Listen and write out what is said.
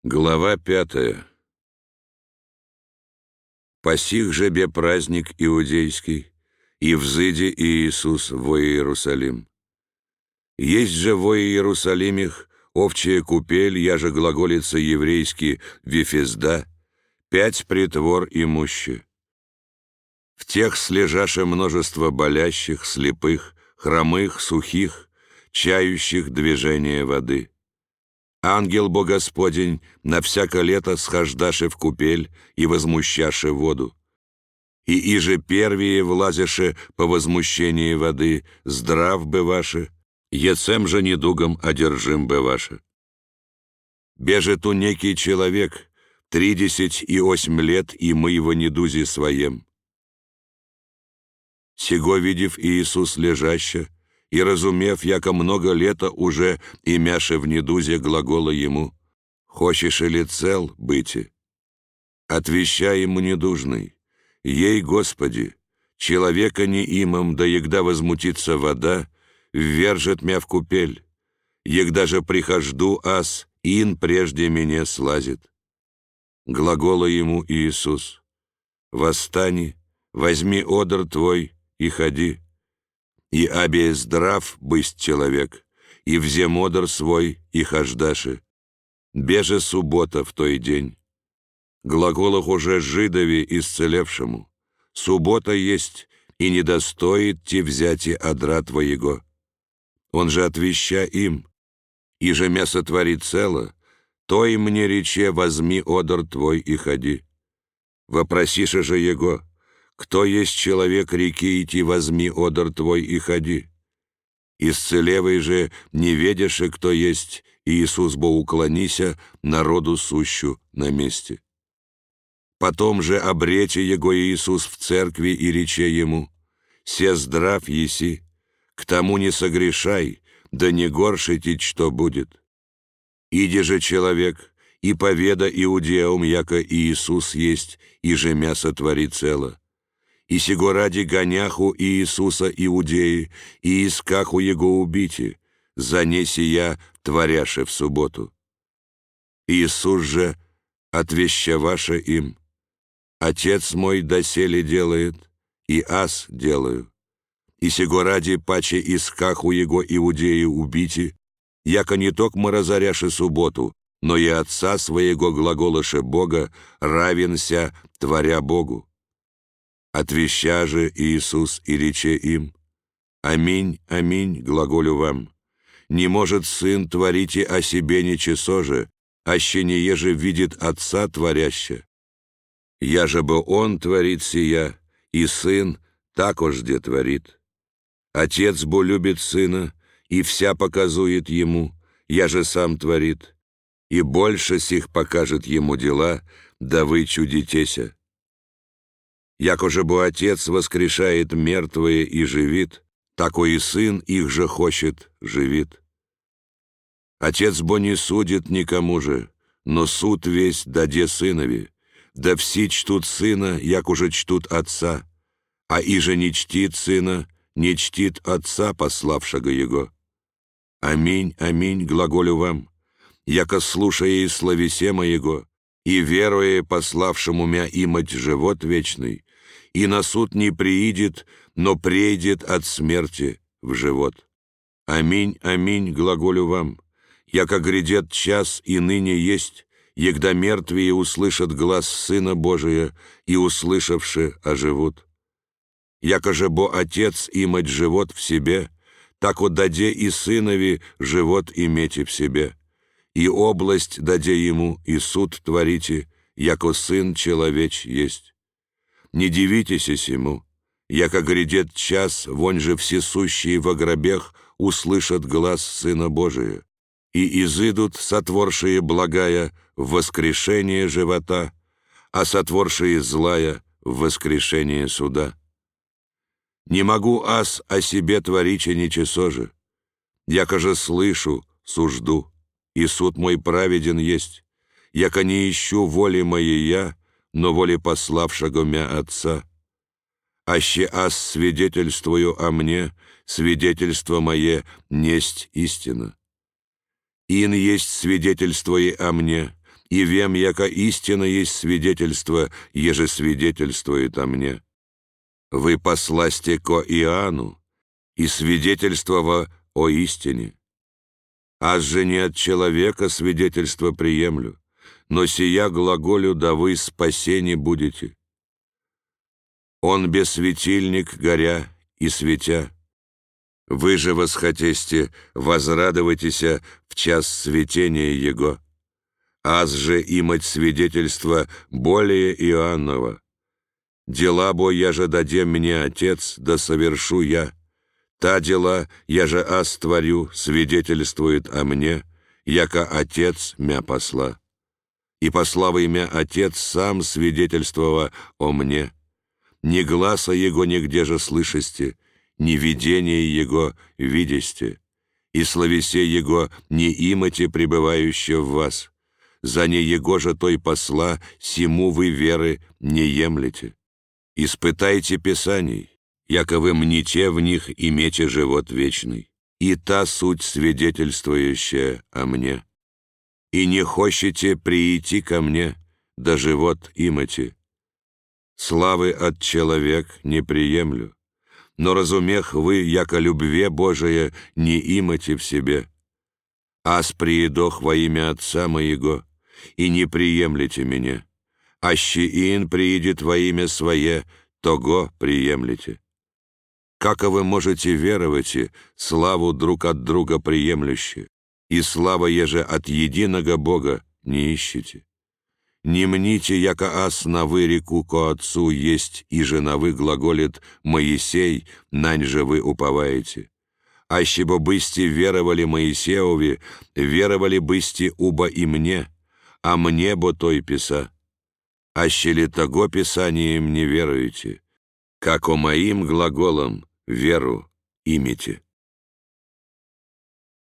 Глава 5. «Посих же бе праздник иудейский, и взыди Иисус во Иерусалим. Есть же во Иерусалимих овчая купель, яже глаголица еврейский Вифезда, 5 притвор имуще. В тех слежаше множество болящих, слепых, хромых, сухих, чающих движение воды. Ангел бо Господень на всяко лето схождаше в купель и возмущаше воду. И иже первые влазяше по возмущении воды, здрав бываше, ецем же недугом одержим бываше. Беже ту некий человек, 38 лет, и мы его недузи своем. Сего видев Иисус лежаще, и разумев, яко много лета уже имяше в недузе, глагола ему: «Хочешь ли цел быти?» Отвещай ему недужный: «Ей, Господи, человека не имам, да егда возмутится вода, ввержет мя в купель, егда же прихожду ас, ин прежде меня слазит». Глагола ему Иисус: «Восстани, возьми одр твой и ходи. И абе здрав бысть человек, и взем одр свой, и хождаши. Беже суббота в той день. Глаголах уже жидове исцелевшему: суббота есть, и не достоит те взяти одра твоего. Он же отвеща им: и же мясо творит цело, то и мне рече: возьми одр твой и ходи. Вопросише же его: кто есть человек, реки идти, возьми одр твой и ходи. Исцелевый же не ведеше, кто есть, Иисус бо уклонися народу сущу на месте. Потом же обрече его Иисус в церкви и рече ему: се здрав еси, к тому не согрешай, да не горшитить, что будет. Иди же, человек, и поведа иудеям, яко Иисус есть, и же мясо творит цело. И сего ради гоняху Иисуса иудеи, и искаху его убити, за не сия творяше в субботу. Иисус же отвещаваше им: Отец мой доселе делает, и аз делаю. И сего ради паче искаху его иудеи убити, яко не токмо разоряше субботу, но и Отца своего глаголаше Бога, равенся творя Богу. Отвеща же Иисус и рече им: «Аминь, аминь, глаголю вам, не может Сын творите о себе ничего же, аще не еже видит Отца творяще. Я же бы Он творит сия, и Сын такожде творит. Отец бо любит Сына, и вся показует Ему, я же сам творит, и больше сих покажет Ему дела, да вы чудитеся. Яко же бо Отец воскрешает мертвые и живит, тако и Сын их же хочет живит. Отец бо не судит никому же, но суд весь даде Сынове, да все чтут Сына, як уже чтут Отца, а иже не чтит Сына, не чтит Отца, пославшего Его. Аминь, аминь, глаголю вам, яко слушая и словесе моего, и веруя пославшему мя имать живот вечный, и на суд не приидет, но прейдет от смерти в живот. Аминь, аминь, глаголю вам, яко грядет час, и ныне есть, егда мертвые услышат глас Сына Божия, и, услышавши, оживут. Яко же бо Отец имать живот в себе, так отдаде и Сынови живот имейте в себе, и область даде Ему, и суд творите, яко Сын человеч есть. Не дивитесь сему, яко грядет час, вонь же всесущие во гробех услышат глас Сына Божия, и изыдут сотворшие благая в воскрешение живота, а сотворшие злая в воскрешение суда. Не могу аз о себе твориче ничего же, яко же слышу, сужду, и суд мой праведен есть, яко не ищу воли моей я, но воли пославшего мя Отца. Аще аз свидетельствую о мне, свидетельство мое несть истина. Ин есть свидетельствуя о мне, и вем, яко истина есть свидетельство, еже свидетельствует о мне. Вы посласте ко Иоанну, и свидетельствова о истине. Аз же не от человека свидетельство приемлю, но сия глаголю, да вы спасени будете. Он без светильник, горя и светя. Вы же восхотесте, возрадовайтеся в час светения Его. Аз же имать свидетельство более Иоаннова. Дела бо я же дадем мне Отец, да совершу я. Та дела я же аз творю, свидетельствует о мне, яко Отец мя посла. И пославый мя Отец сам свидетельствова о мне. Ни гласа Его нигде же слышасте, ни видение Его видесте, и словесе Его не имате пребывающее в вас. За не Его же той посла, сему вы веры не емлете. Испытайте Писаний, яко вы мнете в них имете живот вечный, и та суть свидетельствующая о мне. И не хочете прийти ко мне, да живот имате. Славы от человек не приемлю, но разумех вы, яко любве Божие, не имате в себе. Аз приедох во имя Отца моего, и не приемлете меня. Аще иин приидет во имя Свое, того приемлете. Како вы можете веровать, славу друг от друга приемлюще, и слава еже от единого Бога не ищете? Не мните, яко аз на вы реку ко Отцу есть, и же на вы глаголит Моисей, нань же вы уповаете. Аще бо бысти веровали Моисеови, веровали бысти уба и мне, а мне бо той писа. Аще ли того Писанием не веруете, како моим глаголом веру имите.